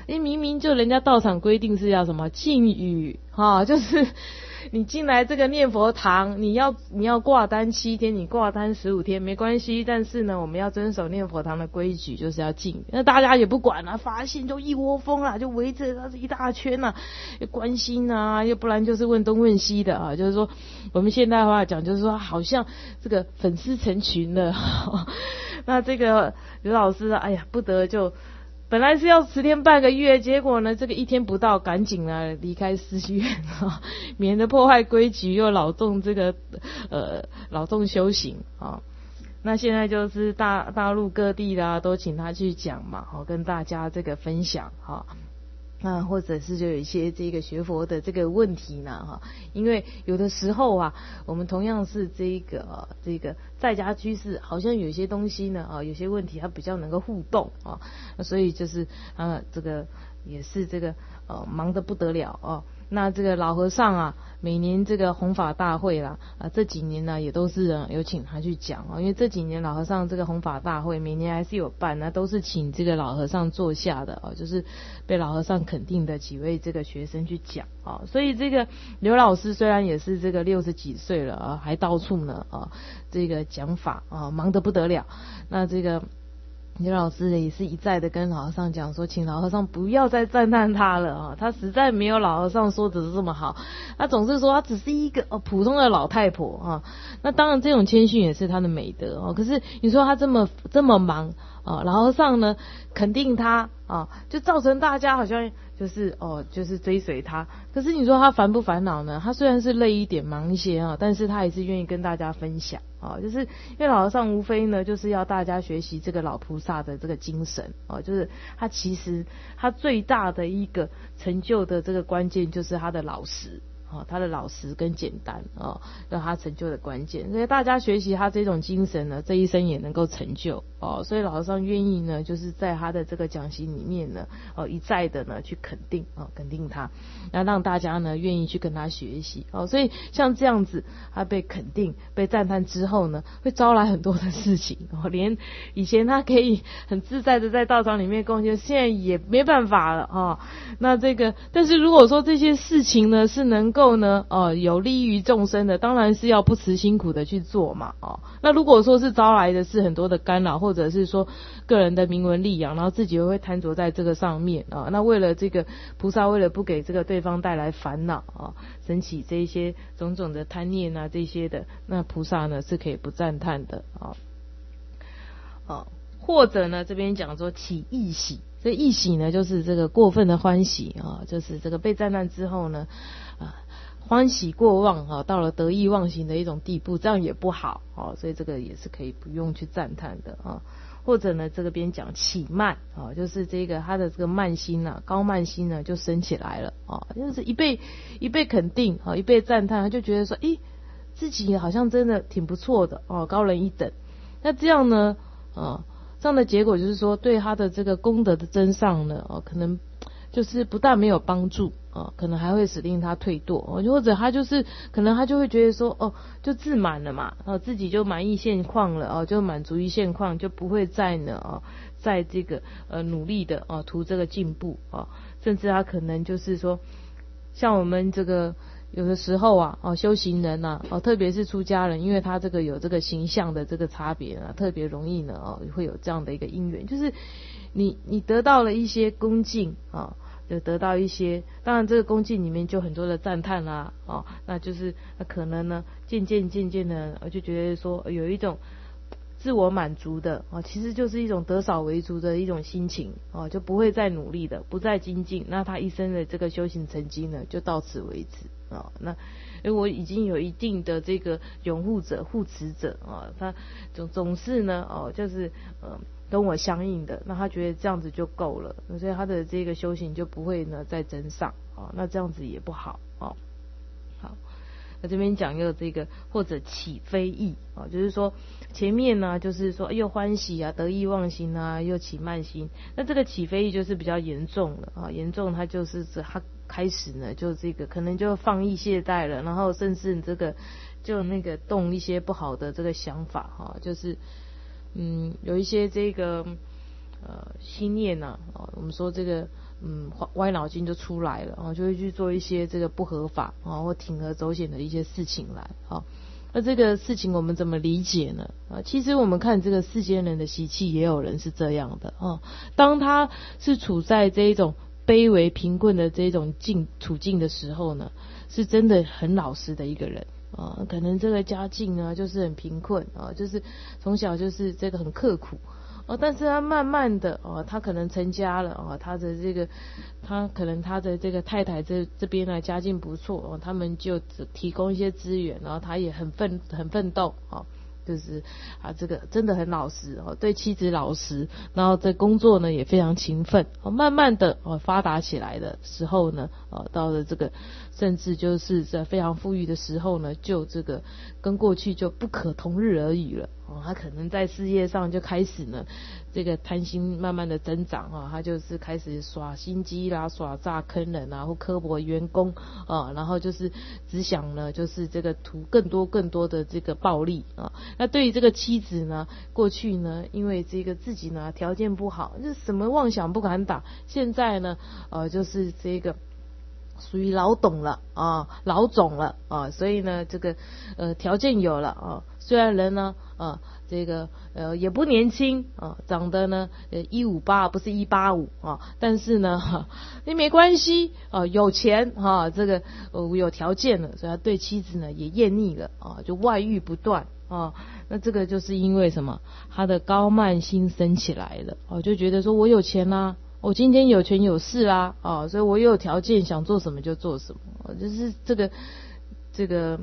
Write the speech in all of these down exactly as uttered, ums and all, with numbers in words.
诶，明明就人家道场规定是要什么禁语啊，就是你进来这个念佛堂，你要你要挂单七天，你挂单十五天没关系，但是呢，我们要遵守念佛堂的规矩，就是要禁语。那大家也不管啊，发现就一窝蜂啊，就围着他一大圈啊，关心啊，要不然就是问东问西的啊，就是说我们现代话讲，就是说好像这个粉丝成群了。那这个刘老师，哎呀，不得就。本来是要十天半个月，结果呢，这个一天不到，赶紧呢离开寺院啊，免得破坏规矩，又劳动这个呃劳动修行啊。那现在就是大大陆各地啦，都请他去讲嘛，好跟大家这个分享哈。那或者是就有一些这个学佛的这个问题呢哈，因为有的时候啊，我们同样是这个、啊、这个在家居士，好像有些东西呢啊，有些问题它比较能够互动啊，所以就是啊这个也是这个呃忙得不得了啊。那这个老和尚啊，每年这个弘法大会啦，啊这几年呢也都是、啊、有请他去讲啊，因为这几年老和尚这个弘法大会每年还是有办，那都是请这个老和尚坐下的啊，就是被老和尚肯定的几位这个学生去讲啊，所以这个刘老师虽然也是这个六十几岁了啊，还到处呢啊这个讲法啊，忙得不得了。那这个刘老师也是一再的跟老和尚讲说，请老和尚不要再赞叹他了啊，他实在没有老和尚说的这么好，他总是说他只是一个、哦、普通的老太婆啊。那当然这种谦逊也是他的美德哦，可是你说他这么这么忙啊，老和尚呢肯定他啊，就造成大家好像就是哦就是追随他。可是你说他烦不烦恼呢？他虽然是累一点忙一些啊，但是他也是愿意跟大家分享啊，就是因为老和尚无非呢就是要大家学习这个老菩萨的这个精神啊，就是他其实他最大的一个成就的这个关键就是他的老实。哦，他的老实跟简单哦，让他成就的关键。所以大家学习他这种精神呢，这一生也能够成就哦。所以老和尚愿意呢，就是在他的这个讲习里面呢，哦一再的呢去肯定哦，肯定他，那让大家呢愿意去跟他学习哦。所以像这样子，他被肯定、被赞叹之后呢，会招来很多的事情哦。连以前他可以很自在的在道场里面贡献，现在也没办法了哦。那这个，但是如果说这些事情呢是能够呢，呃，有利于众生的，当然是要不辞辛苦的去做嘛，哦，那如果说是招来的是很多的干扰，或者是说个人的名闻利养，然后自己又会贪着在这个上面啊、哦，那为了这个菩萨，为了不给这个对方带来烦恼啊，升起这一些种种的贪念啊，这些的，那菩萨呢是可以不赞叹的啊，哦，或者呢这边讲说起异喜。这异喜呢，就是这个过分的欢喜啊，就是这个被赞叹之后呢，啊，欢喜过望啊，到了得意忘形的一种地步，这样也不好啊，所以这个也是可以不用去赞叹的啊。或者呢，这个边讲起慢啊，就是这个他的这个慢心啊，高慢心呢就升起来了啊，就是一被一被肯定啊，一被赞叹，他就觉得说，诶，自己好像真的挺不错的哦，高人一等。那这样呢，啊。这样的结果就是说，对他的这个功德的增上呢，哦，可能就是不但没有帮助啊，可能还会使令他退堕，或者他就是可能他就会觉得说，哦，就自满了嘛，哦，自己就满意现况了，哦，就满足于现况，就不会再呢，哦，在这个呃努力的哦图这个进步啊，甚至他可能就是说，像我们这个。有的时候啊，哦，修行人呐、啊，哦，特别是出家人，因为他这个有这个形象的这个差别啊，特别容易呢，哦，会有这样的一个因缘，就是你你得到了一些恭敬啊，就得到一些，当然这个恭敬里面就很多的赞叹啦，哦，那就是那可能呢，渐渐渐渐的，我就觉得说有一种自我满足的啊，其实就是一种得少为足的一种心情啊，就不会再努力的，不再精进，那他一生的这个修行成绩呢，就到此为止。哦，那因为我已经有一定的这个拥护者、护持者啊，他总总是呢，哦，就是呃跟我相应的，那他觉得这样子就够了，所以他的这个修行就不会呢再增上啊，那这样子也不好啊。好，那这边讲又这个或者起非意啊，就是说前面呢就是说又欢喜啊、得意忘形啊，又起慢心，那这个起非意就是比较严重了啊，严重它就是指他。开始呢，就这个可能就放逸懈怠了，然后甚至这个就那个动一些不好的这个想法哈，就是嗯有一些这个呃心念呐、啊，我们说这个嗯歪脑筋就出来了啊，就会去做一些这个不合法啊或铤而走险的一些事情来啊。那这个事情我们怎么理解呢？啊，其实我们看这个世间人的习气，也有人是这样的啊。当他是处在这一种卑微贫困的这种境处境的时候呢，是真的很老实的一个人啊。可能这个家境呢就是很贫困啊，就是从小就是这个很刻苦。哦，但是他慢慢的哦，他可能成家了哦，他的这个，他可能他的这个太太这这边呢家境不错哦，他们就提供一些资源，然后他也很奋很奋斗哦，就是啊这个真的很老实哦，对妻子老实，然后在工作呢也非常勤奋哦，慢慢的哦发达起来的时候呢，哦到了这个甚至就是在非常富裕的时候呢，就这个跟过去就不可同日而语了。哦，他可能在事业上就开始呢，这个贪心慢慢的增长啊，他就是开始耍心机啦、耍诈坑人啊，或刻薄员工啊，然后就是只想呢，就是这个图更多更多的这个暴利啊。那对于这个妻子呢，过去呢，因为这个自己呢条件不好，就什么妄想不敢打，现在呢，呃，就是这个。属于老懂了啊，老种了啊，所以呢，这个呃条件有了啊，虽然人呢啊这个呃也不年轻啊，长得呢呃一五八不是一八五啊，但是呢那没关系啊，有钱哈、啊，这个呃有条件了，所以他对妻子呢也厌腻了啊，就外遇不断啊，那这个就是因为什么？他的高慢心升起来了啊，就觉得说我有钱啦、啊。我今天有权有势啦，啊，所以我有条件想做什么就做什么，就是这个这个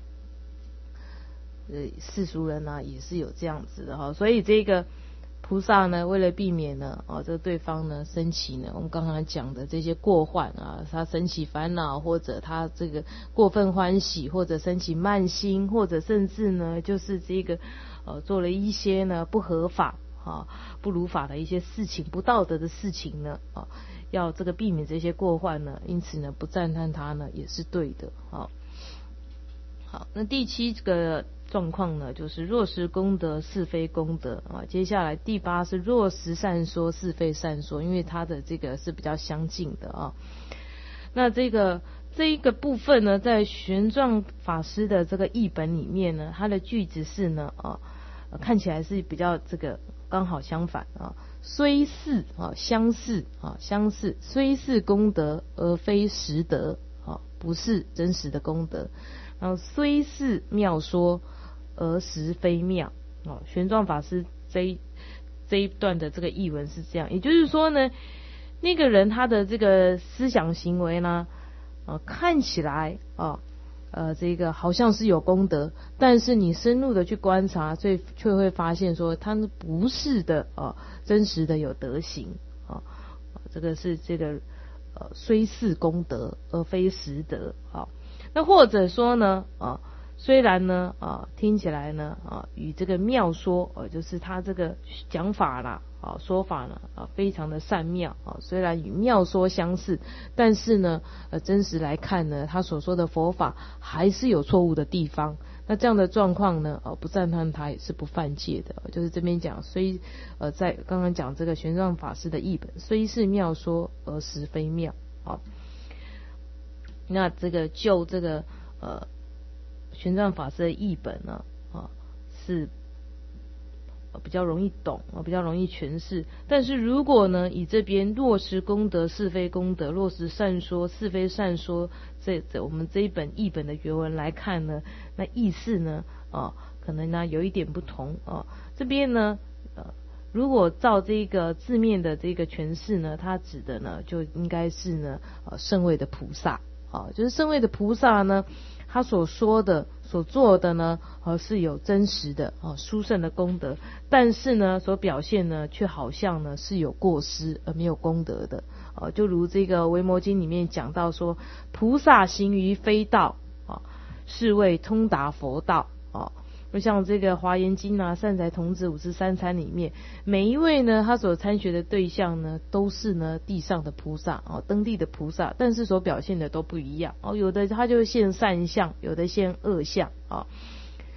呃世俗人呢、啊、也是有这样子的哈，所以这个菩萨呢，为了避免呢，啊，这个对方呢升起呢，我们刚刚讲的这些过患啊，他升起烦恼，或者他这个过分欢喜，或者升起慢心，或者甚至呢，就是这个呃做了一些呢不合法。啊，不如法的一些事情，不道德的事情呢，啊，要这个避免这些过患呢，因此呢，不赞叹他呢，也是对的。好，好，那第七个状况呢，就是若实功德是非功德啊。接下来第八是若实善说是非善说，因为它的这个是比较相近的啊。那这个这一个部分呢，在玄奘法师的这个译本里面呢，它的句子是呢，啊，看起来是比较这个。刚好相反啊，虽似啊相似啊相似，虽是功德而非实德啊，不是真实的功德。然后虽是妙说而实非妙啊。玄奘法师这一这一段的这个译文是这样，也就是说呢，那个人他的这个思想行为呢，啊看起来啊。呃，这个好像是有功德，但是你深入的去观察，所以却会发现说，他不是的啊，真实的有德行啊，这个是这个呃，虽是功德而非实德啊。那或者说呢啊，虽然呢啊，听起来呢啊，与这个妙说，呃、啊，就是他这个讲法啦。啊，说法呢啊，非常的善妙啊，虽然与妙说相似，但是呢，呃，真实来看呢，他所说的佛法还是有错误的地方。那这样的状况呢，呃，不赞叹他也是不犯戒的。就是这边讲，虽呃，在刚刚讲这个玄奘法师的译本，虽是妙说而实非妙啊。那这个就这个呃玄奘法师的译本呢啊是。比较容易懂，比较容易诠释。但是如果呢，以这边落实功德是非功德，落实善说是非善说，这这我们这一本译本的原文来看呢，那意思呢，啊，可能呢有一点不同啊。这边呢，呃，如果照这个字面的这个诠释呢，它指的呢就应该是呢，呃，圣位的菩萨，啊，就是圣位的菩萨呢，他所说的。所做的呢，呃，是有真实的啊殊胜的功德，但是呢，所表现呢，却好像呢是有过失而没有功德的，啊，就如这个《维摩经》里面讲到说，菩萨行于非道啊，是谓通达佛道啊。就像这个《华严经》啊，《善财童子五十三参》里面，每一位呢，他所参学的对象呢，都是呢地上的菩萨啊，登地的菩萨，但是所表现的都不一样哦。有的他就现善相，有的现恶相啊。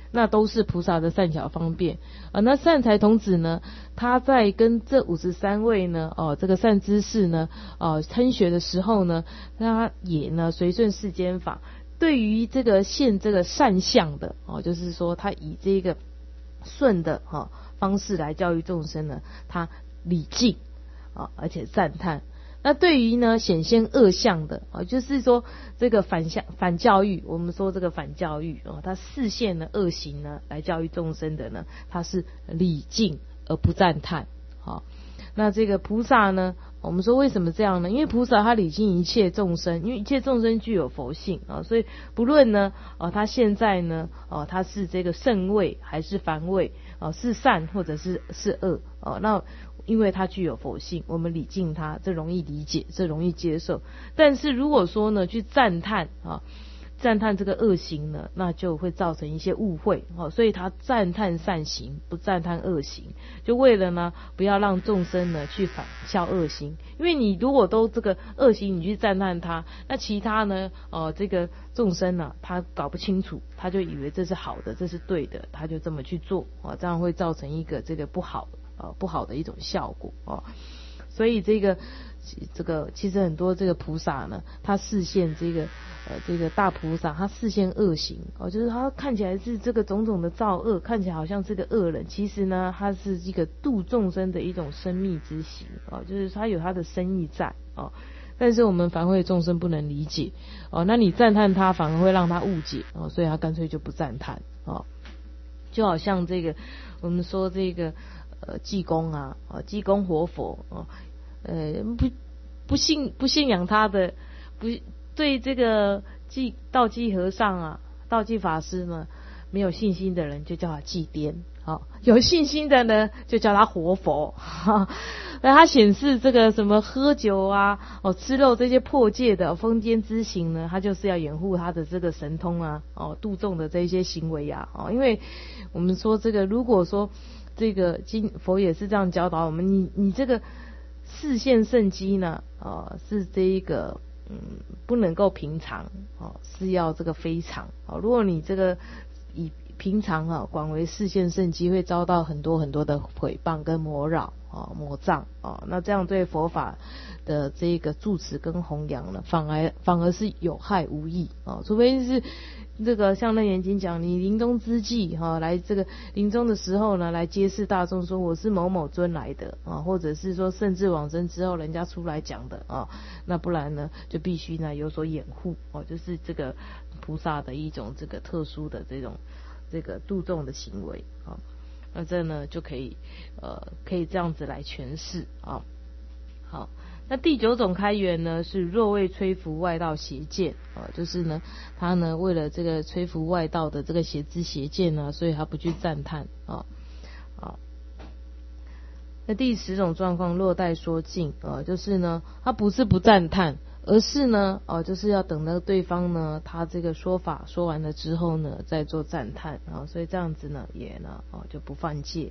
那都是菩萨的善巧方便啊。那善财童子呢，他在跟这五十三位呢，哦，这个善知识呢，哦，参学的时候呢，他也呢随顺世间法，对于这个现这个善相的哦，就是说他以这个顺的哈、哦、方式来教育众生呢，他礼敬啊，而且赞叹。那对于呢显现恶相的啊，就是说这个反向反教育，我们说这个反教育啊，他视现了恶行呢来教育众生的呢，他是礼敬而不赞叹。好，那这个菩萨呢，我们说为什么这样呢？因为菩萨他礼敬一切众生，因为一切众生具有佛性啊，所以不论呢哦、啊、他现在呢哦、啊、他是这个圣位还是凡位哦、啊、是善或者是是恶哦、啊、那。因为他具有佛性，我们礼敬他，这容易理解，这容易接受。但是如果说呢，去赞叹啊，赞叹这个恶行呢，那就会造成一些误会啊。所以他赞叹善行，不赞叹恶行，就为了呢，不要让众生呢去反效恶行。因为你如果都这个恶行，你去赞叹他，那其他呢，哦、呃，这个众生呢、啊，他搞不清楚，他就以为这是好的，这是对的，他就这么去做啊，这样会造成一个这个不好的。呃，不好的一种效果哦，所以这个这个其实很多这个菩萨呢，他示现这个呃这个大菩萨，他示现恶行哦，就是他看起来是这个种种的造恶，看起来好像是个恶人，其实呢，他是一个度众生的一种生命之行哦，就是他有他的深意在哦，但是我们凡会众生不能理解哦，那你赞叹他反而会让他误解哦，所以他干脆就不赞叹哦，就好像这个我们说这个。呃，济公啊，啊，济公活佛啊，呃，不不信不信仰他的，不对这个济道济和尚啊，道济法师呢，没有信心的人就叫他济癫，好、哦，有信心的呢就叫他活佛，哈，那他显示这个什么喝酒啊，哦，吃肉这些破戒的疯癫之行呢，他就是要掩护他的这个神通啊，哦，度众的这一些行为啊，哦，因为我们说这个如果说。这个经佛也是这样教导我们，你你这个示现圣机呢，啊、呃、是这一个嗯不能够平常哦、呃，是要这个非常哦、呃。如果你这个以平常啊广为示现圣机，会遭到很多很多的毁谤跟魔扰啊、呃、魔障啊、呃，那这样对佛法的这个住持跟弘扬呢，反而反而是有害无益啊、呃，除非是。这个像楞严经讲，你临终之际哈、啊，来这个临终的时候呢，来揭示大众说我是某某尊来的啊，或者是说甚至往生之后人家出来讲的啊，那不然呢就必须呢有所掩护哦、啊，就是这个菩萨的一种这个特殊的这种这个度众的行为啊，那这呢就可以呃可以这样子来诠释啊，好。那第九种开源呢，是若为摧伏外道邪见啊，就是呢，他呢为了这个摧伏外道的这个邪知邪见呢，所以他不去赞叹啊啊。那第十种状况，若待说尽啊，就是呢，他不是不赞叹，而是呢，哦、啊，就是要等到对方呢，他这个说法说完了之后呢，再做赞叹啊，所以这样子呢，也呢，哦、啊，就不犯戒。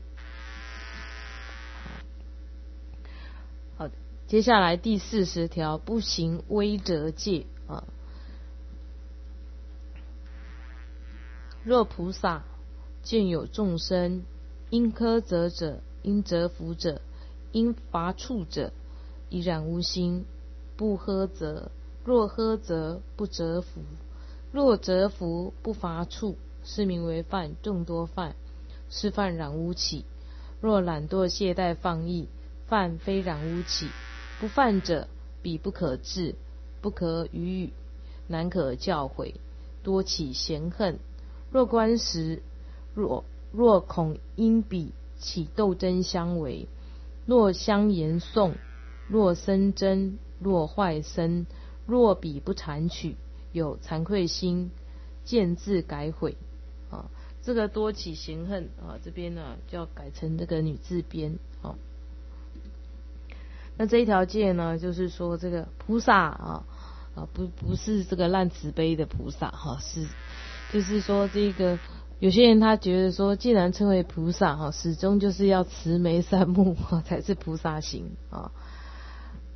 好。接下来第四十条，不行威折戒啊。若菩萨见有众生因苛责者、因折服者、因罚处者，依然无心，不呵责；若呵责，不折服；若折服，不罚处，是名为犯众多犯，是犯染污起。若懒惰懈怠放逸，犯非染污起。不犯者，彼不可治，不可语语，难可教诲，多起嫌恨。若观时，若若恐因彼起斗争相为，若相言讼，若生争，若坏身，若彼不阐取，有惭愧心，见自改悔。啊，这个多起嫌恨啊，这边呢就要改成这个女字边啊。那这一条戒呢，就是说这个菩萨啊啊不不是这个烂慈悲的菩萨哈、啊，是就是说这个有些人他觉得说，既然称为菩萨哈、啊，始终就是要慈眉善目、啊、才是菩萨行啊。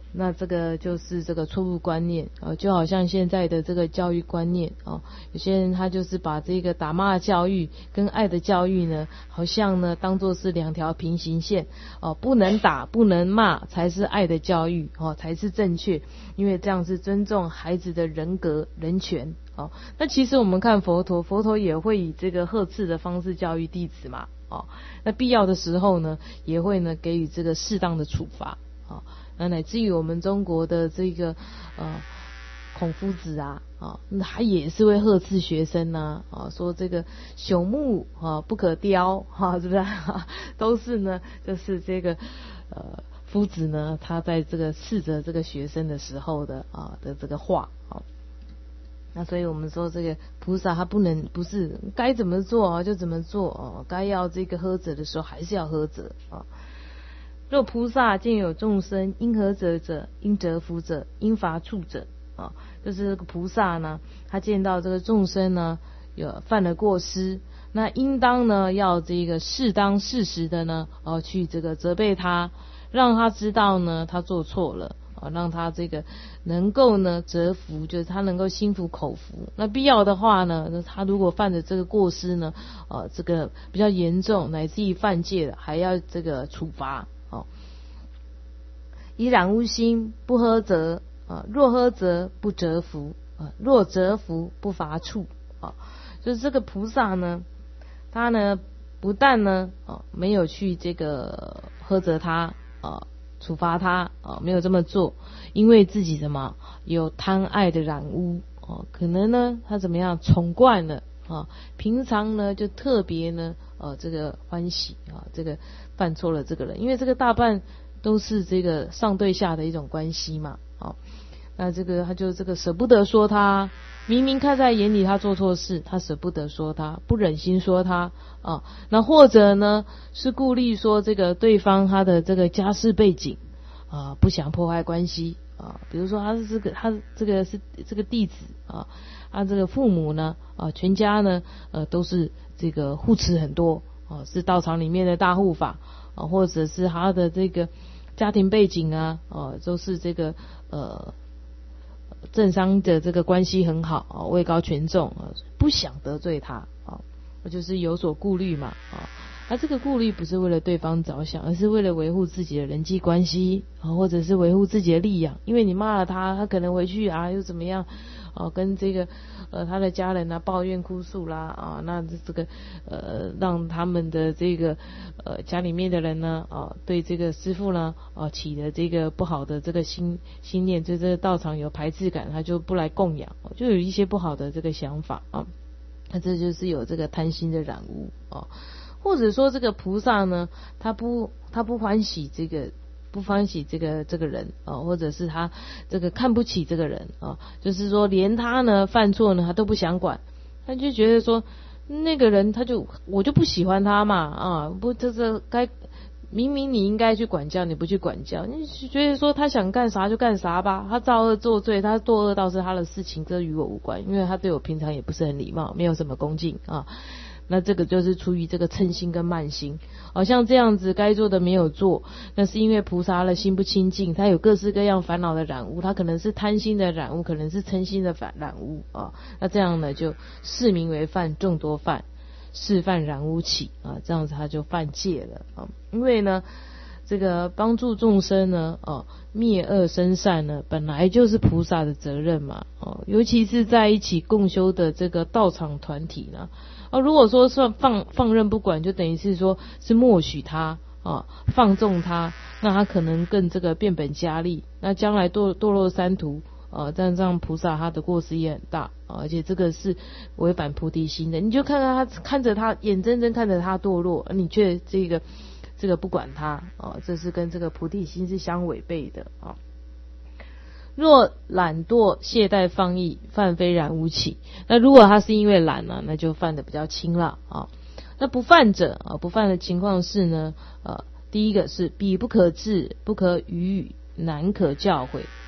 那这个就是这个错误观念啊，就好像现在的这个教育观念啊，有些人他就是把这个打骂教育跟爱的教育呢，好像呢当作是两条平行线哦，不能打不能骂才是爱的教育哦，才是正确，因为这样是尊重孩子的人格人权哦。那其实我们看佛陀，佛陀也会以这个呵斥的方式教育弟子嘛哦，那必要的时候呢，也会呢给予这个适当的处罚哦。那乃至于我们中国的这个呃孔夫子啊啊，他也是会呵斥学生呐 啊, 啊，说这个朽木啊不可雕哈、啊，是不是、啊？都是呢，就是这个呃夫子呢，他在这个斥责这个学生的时候的啊的这个话啊。那所以我们说这个菩萨他不能不是该怎么做啊就怎么做哦、啊，该要这个呵责的时候还是要呵责啊。若菩萨见有众生因呵责者，因折服者，因罚处者啊，就是这个菩萨呢，他见到这个众生呢有犯了过失，那应当呢要这个适当适时的呢哦、啊、去这个责备他，让他知道呢他做错了啊，让他这个能够呢折服，就是他能够心服口服。那必要的话呢，他如果犯的这个过失呢，呃、啊，这个比较严重，乃至于犯戒了，还要这个处罚。哦，以染污心不呵责啊，若呵责不折服啊，若折服不罚处啊，就是这个菩萨呢，他呢不但呢啊没有去这个呵责他啊，处罚他啊，没有这么做，因为自己什么有贪爱的染污啊，可能呢他怎么样宠惯了啊，平常呢就特别呢呃这个欢喜啊，这个犯错了这个人，因为这个大半都是这个上对下的一种关系嘛，啊，那这个他就这个舍不得说他，明明看在眼里他做错事，他舍不得说他，不忍心说他啊，那或者呢是顾虑说这个对方他的这个家世背景啊，不想破坏关系啊，比如说他是这个他这个是这个弟子啊，他这个父母呢啊全家呢呃都是这个护持很多啊，是道场里面的大护法啊，或者是他的这个家庭背景啊啊都是这个呃政商的这个关系很好啊，位高权重啊，不想得罪他啊，就是有所顾虑嘛啊。他这个顾虑不是为了对方着想，而是为了维护自己的人际关系啊，或者是维护自己的利养。因为你骂了他，他可能回去啊又怎么样啊，跟这个呃他的家人啊抱怨哭诉啦啊，那这个呃让他们的这个呃家里面的人呢啊对这个师父呢啊起了这个不好的这个心心念，对这个道场有排斥感，他就不来供养，就有一些不好的这个想法啊，那这就是有这个贪心的染污啊。或者说这个菩萨呢，他不他不欢喜这个不欢喜这个这个人啊，或者是他这个看不起这个人啊，就是说连他呢犯错呢他都不想管，他就觉得说那个人他就我就不喜欢他嘛啊，不这是该明明你应该去管教，你不去管教，你觉得说他想干啥就干啥吧，他造恶作罪，他堕恶道是他的事情，这与我无关，因为他对我平常也不是很礼貌，没有什么恭敬啊。那这个就是出于这个嗔心跟慢心，好像这样子该做的没有做，那是因为菩萨的心不清净，他有各式各样烦恼的染污，他可能是贪心的染污，可能是嗔心的染污啊。那这样呢，就视名为犯，众多犯，是犯染污起啊，这样子他就犯戒了啊。因为呢，这个帮助众生呢，哦、啊，灭恶生善呢，本来就是菩萨的责任嘛，哦、啊，尤其是在一起共修的这个道场团体呢。哦，如果说算放放任不管，就等于是说是默许他啊，放纵他，那他可能更这个变本加厉，那将来堕堕落三途啊，这样这样菩萨他的过失也很大啊，而且这个是违反菩提心的。你就看看他看着他眼睁睁看着他堕落，你却这个这个不管他啊，这是跟这个菩提心是相违背的啊。若懒惰懈怠放逸，犯非染污起。那如果他是因为懒呢、啊，那就犯的比较轻了啊。那不犯者啊，不犯的情况是呢，呃，第一个是彼不可治，不可语语，难可教诲，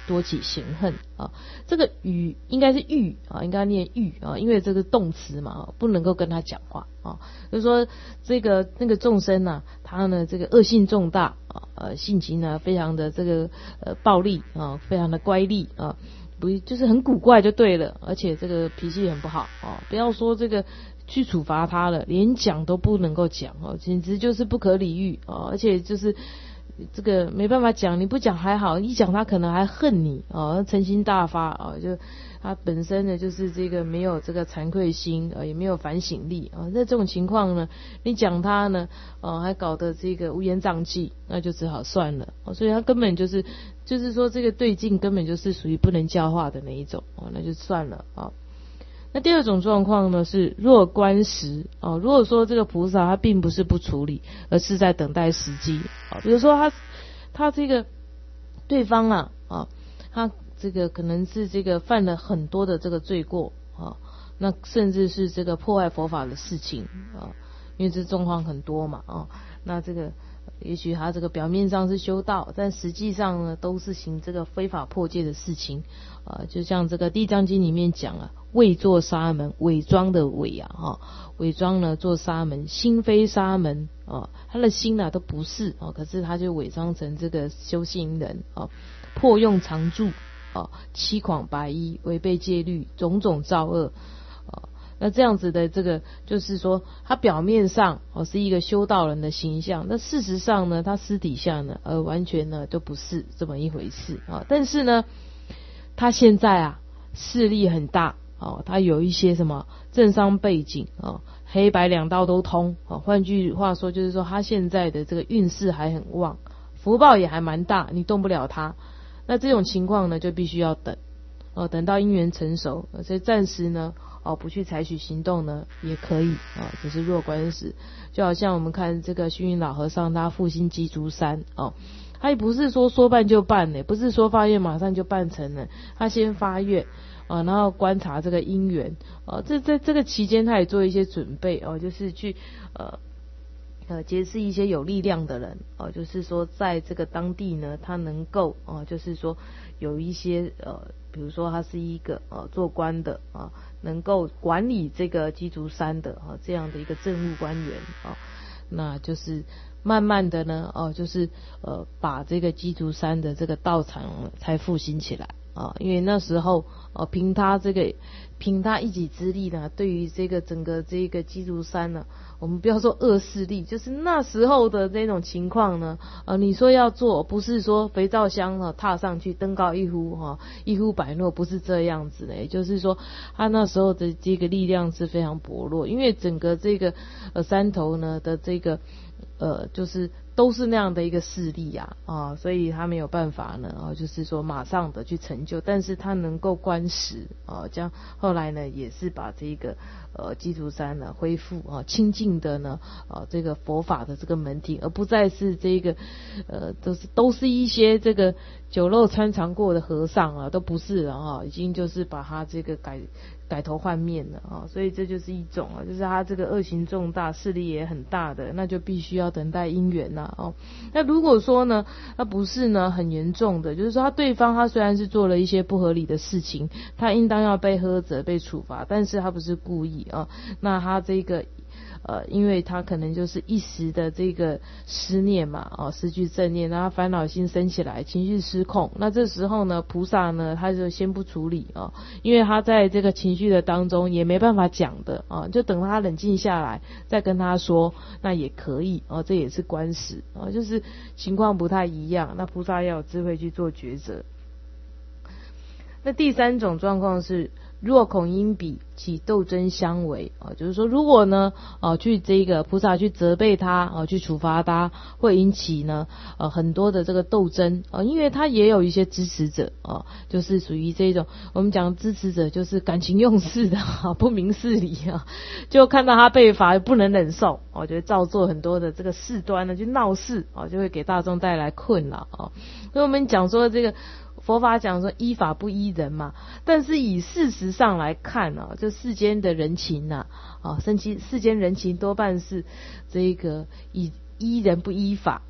多起嫌恨啊。这个语应该是欲啊，应该念欲啊，因为这个动词嘛，不能够跟他讲话啊。就是说这个那个众生呢、啊，他呢这个恶性重大啊，呃性情呢非常的这个呃暴力啊，非常的乖戾啊。不就是很古怪就对了，而且这个脾气很不好啊！不要说这个去处罚他了，连讲都不能够讲哦，简直就是不可理喻啊！而且就是这个没办法讲，你不讲还好，一讲他可能还恨你啊，嗔心大发啊！就他本身呢就是这个没有这个惭愧心啊，也没有反省力啊。在这种情况呢，你讲他呢，啊还搞得这个乌烟瘴气，那就只好算了啊。所以他根本就是。就是说这个对境根本就是属于不能教化的那一种哦，那就算了啊。那第二种状况呢是若观时哦，如果说这个菩萨他并不是不处理，而是在等待时机啊。比如说他他这个对方啊啊，他这个可能是这个犯了很多的这个罪过啊，那甚至是这个破坏佛法的事情啊，因为这状况很多嘛啊，那这个。也许他这个表面上是修道，但实际上呢，都是行这个非法破戒的事情啊、呃。就像这个《地藏经》里面讲啊，伪作沙门，伪装的伪啊，哈，伪装呢做沙门，心非沙门啊，他的心啊都不是啊，可是他就伪装成这个修行人啊，破用常住啊，欺诳白衣，违背戒律，种种造恶。那这样子的这个就是说他表面上哦是一个修道人的形象，那事实上呢他私底下呢呃完全呢都不是这么一回事啊。但是呢他现在啊势力很大哦，他有一些什么政商背景啊，黑白两道都通啊。换句话说就是说他现在的这个运势还很旺，福报也还蛮大，你动不了他。那这种情况呢就必须要等哦，等到因缘成熟，所以暂时呢哦，不去采取行动呢，也可以啊，这是弱观时。就好像我们看这个虚云老和尚，他复兴鸡足山哦，他也不是说说办就办的，不是说发愿马上就办成了，他先发愿啊，然后观察这个因缘啊，这在这个期间他也做一些准备哦，就是去呃。呃，结识一些有力量的人哦，就是说在这个当地呢，他能够哦，就是说有一些呃，比如说他是一个呃做官的啊，能够管理这个鸡足山的啊这样的一个政务官员啊，那就是慢慢的呢哦，就是呃把这个鸡足山的这个道场才复兴起来啊，因为那时候哦凭他这个凭他一己之力呢，对于这个整个这个鸡足山呢。我们不要说恶势力，就是那时候的这种情况呢，呃，你说要做，不是说肥皂箱啊踏上去登高一呼哈，一呼百诺，不是这样子的，也就是说，他那时候的这个力量是非常薄弱，因为整个这个呃山头呢的这个呃就是都是那样的一个势力啊啊，所以他没有办法呢啊，就是说马上的去成就，但是他能够观时啊，这样后来呢也是把这个。呃，鸡足山呢恢复啊清净的呢啊这个佛法的这个门庭，而不再是这个呃都是都是一些这个酒肉穿肠过的和尚啊，都不是了啊，已经就是把他这个改改头换面了啊，所以这就是一种啊，就是他这个恶行重大，势力也很大的，那就必须要等待因缘呐哦。那如果说呢，他不是呢很严重的，就是说他对方他虽然是做了一些不合理的事情，他应当要被呵责被处罚，但是他不是故意。啊，那他这个呃，因为他可能就是一时的这个思念嘛，哦，失去正念，然后烦恼心升起来，情绪失控。那这时候呢，菩萨呢，他就先不处理啊，因为他在这个情绪的当中也没办法讲的啊，就等他冷静下来再跟他说，那也可以啊，这也是观时啊，就是情况不太一样。那菩萨要有智慧去做抉择。那第三种状况是。若恐因彼起斗争相违啊，就是说，如果呢，啊，去这个菩萨去责备他啊，去处罚他，会引起呢，呃，很多的这个斗争啊，因为他也有一些支持者啊，就是属于这种我们讲支持者就是感情用事的啊，不明事理啊，就看到他被罚不能忍受啊，就会造作很多的这个事端呢，去闹事啊，就会给大众带来困扰啊。所以我们讲说这个。佛法讲说依法不依人嘛，但是以事实上来看啊，就世间的人情呐，啊，甚至世间人情多半是这个以依人不依法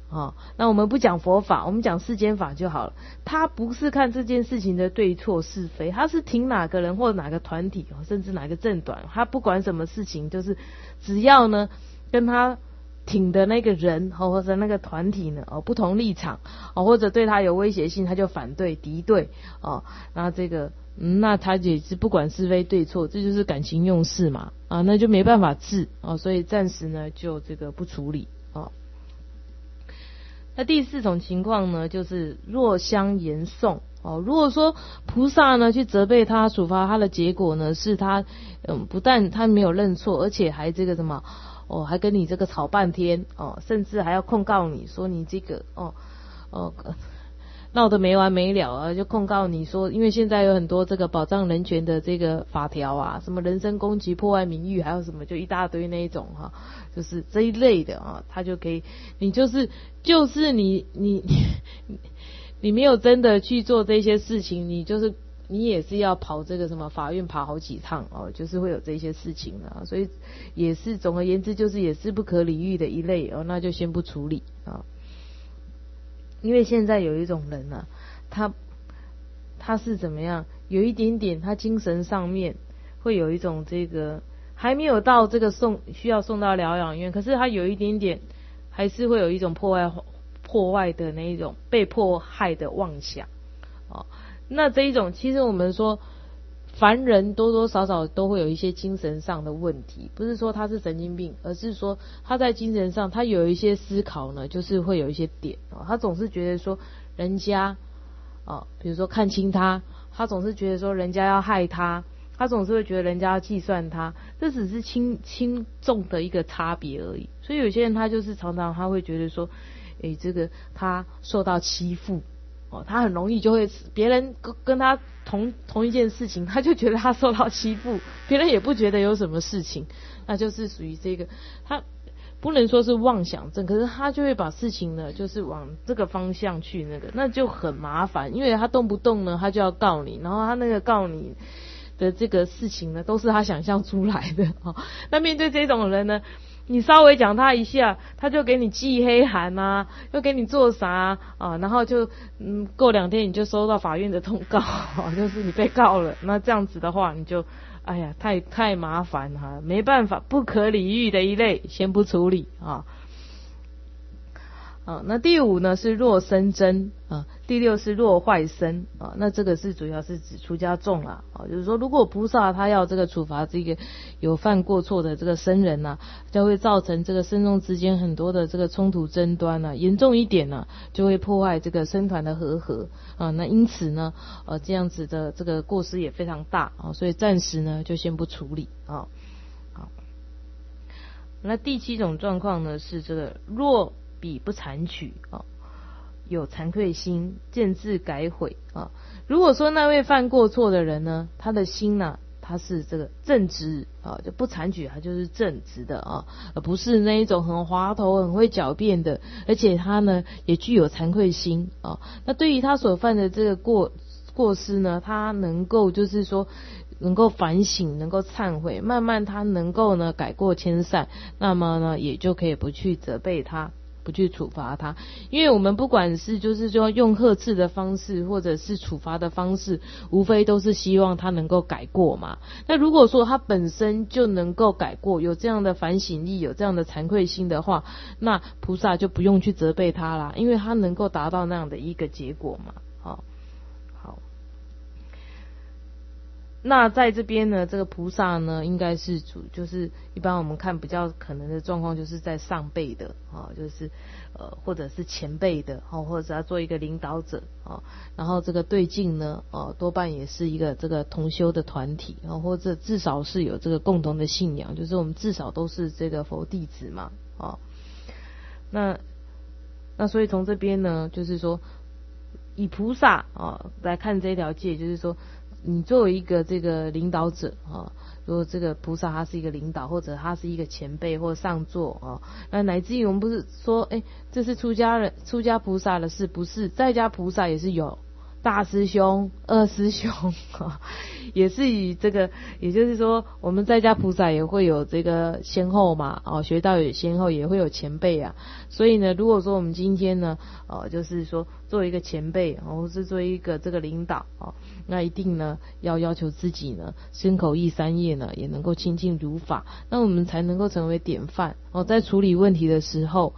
啊。那我们不讲佛法，我们讲世间法就好了。他不是看这件事情的对错是非，他是挺哪个人或哪个团体，甚至哪个政党，他不管什么事情，就是只要呢跟他挺的那个人或者那个团体呢哦不同立场哦，或者对他有威胁性，他就反对敌对哦。那这个嗯，那他也是不管是非对错，这就是感情用事嘛啊，那就没办法治哦，所以暂时呢就这个不处理哦。那第四种情况呢，就是若相言颂哦。如果说菩萨呢去责备他、处罚他的结果呢，是他嗯不但他没有认错，而且还这个什么哦，还跟你这个吵半天哦，甚至还要控告你说你这个哦哦闹得没完没了啊，就控告你说，因为现在有很多这个保障人权的这个法条啊，什么人身攻击、破坏名誉，还有什么就一大堆那一种哈、啊，就是这一类的啊，他就可以，你就是就是你你你没有真的去做这些事情，你就是你也是要跑这个什么法院跑好几趟哦，就是会有这些事情啊，所以也是总而言之就是也是不可理喻的一类哦，那就先不处理啊。因为现在有一种人啊，他他是怎么样？有一点点，他精神上面会有一种这个还没有到这个送需要送到疗养院，可是他有一点点还是会有一种破坏破坏的那一种被迫害的妄想哦。那这一种其实我们说凡人多多少少都会有一些精神上的问题，不是说他是神经病，而是说他在精神上他有一些思考呢，就是会有一些点哦，他总是觉得说人家哦，比如说看轻他，他总是觉得说人家要害他，他总是会觉得人家要计算他，这只是轻轻重的一个差别而已。所以有些人他就是常常他会觉得说，诶，这个他受到欺负。哦，他很容易就会别人跟跟他同同一件事情，他就觉得他受到欺负，别人也不觉得有什么事情，那就是属于这个他不能说是妄想症，可是他就会把事情呢就是往这个方向去那个，那就很麻烦，因为他动不动呢他就要告你，然后他那个告你的这个事情呢都是他想象出来的哦。那面对这种人呢，你稍微讲他一下，他就给你寄黑函啊，又给你做啥啊，然后就嗯过两天你就收到法院的通告，哦、就是你被告了。那这样子的话，你就哎呀太太麻烦哈、啊，没办法，不可理喻的一类，先不处理啊。啊，那第五呢是若生真啊，第六是若坏身啊，那这个是主要是指出家众啦啊，就是说如果菩萨他要这个处罚这个有犯过错的这个僧人呐、啊，就会造成这个僧众之间很多的这个冲突争端啊，严重一点呢、啊，就会破坏这个僧团的和合啊，那因此呢，呃这样子的这个过失也非常大啊，所以暂时呢就先不处理啊。好，那第七种状况呢是这个若彼不残取啊，有惭愧心，渐自改悔啊。如果说那位犯过错的人呢，他的心呢，他是这个正直啊，就不残取，他就是正直的啊，而不是那一种很滑头、很会狡辩的，而且他呢也具有惭愧心啊。那对于他所犯的这个过过失呢，他能够就是说能够反省，能够忏悔，慢慢他能够呢改过迁善，那么呢也就可以不去责备他，不去处罚他。因为我们不管是就是说用呵斥的方式或者是处罚的方式，无非都是希望他能够改过嘛。那如果说他本身就能够改过，有这样的反省力，有这样的惭愧心的话，那菩萨就不用去责备他啦，因为他能够达到那样的一个结果嘛。好，好，那在这边呢，这个菩萨呢，应该是主，就是一般我们看比较可能的状况，就是在上辈的啊，就是呃或者是前辈的啊，或者要做一个领导者啊，然后这个对境呢，啊多半也是一个这个同修的团体啊，或者至少是有这个共同的信仰，就是我们至少都是这个佛弟子嘛啊。那那所以从这边呢，就是说以菩萨啊来看这条戒，就是说，你作为一个这个领导者啊，如果这个菩萨他是一个领导，或者他是一个前辈或上座啊，那乃至于我们不是说，哎，这是出家人出家菩萨的事，不是在家菩萨也是有大师兄、二师兄，也是以这个，也就是说，我们在家菩萨也会有这个先后嘛，哦，学道有先后，也会有前辈啊。所以呢，如果说我们今天呢，哦，就是说作为一个前辈，哦，或是作为一个这个领导，哦，那一定呢要要求自己呢，身口意三业呢也能够清净如法，那我们才能够成为典范。哦，在处理问题的时候，